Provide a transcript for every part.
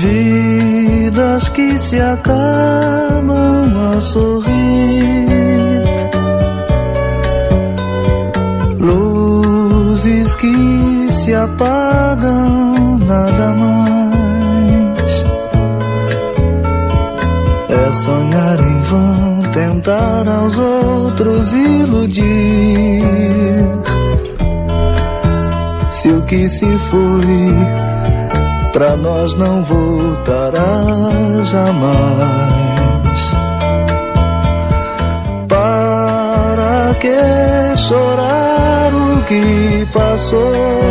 Vidas que se acabam a sorrir, luzes que se apagam, nada mais. É sonhar em vão, tentar aos outros iludir. Se o que se foi pra nós não voltará jamais. Para que chorar o que passou?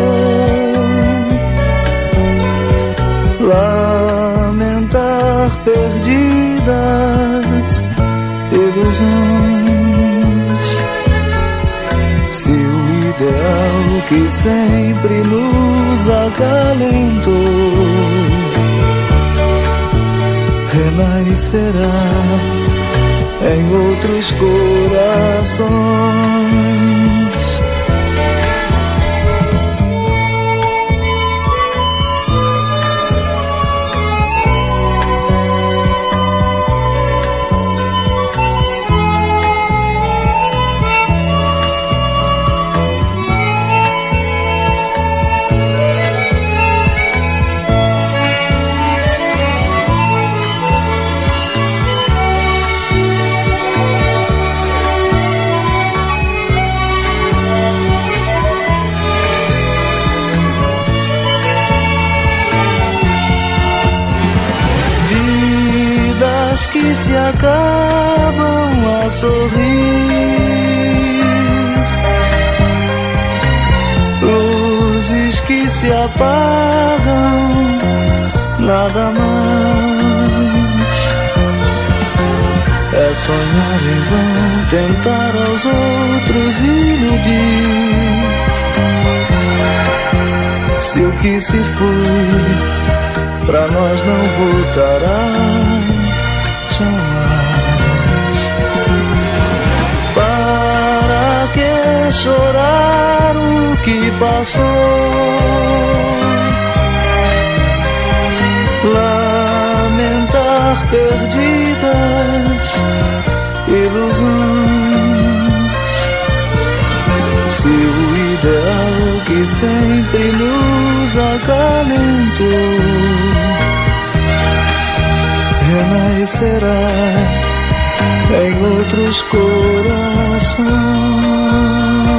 Lamentar perdidas ilusões. Se o ideal que sempre nos acalentou renascerá em outros corações. Que se acabam a sorrir, luzes que se apagam, nada mais. É sonhar em vão, tentar aos outros iludir. Se o que se foi pra nós não voltará jamais. Para que chorar o que passou? Lamentar perdidas ilusões. Se o ideal que sempre nos acalentou renascerá em outros corações.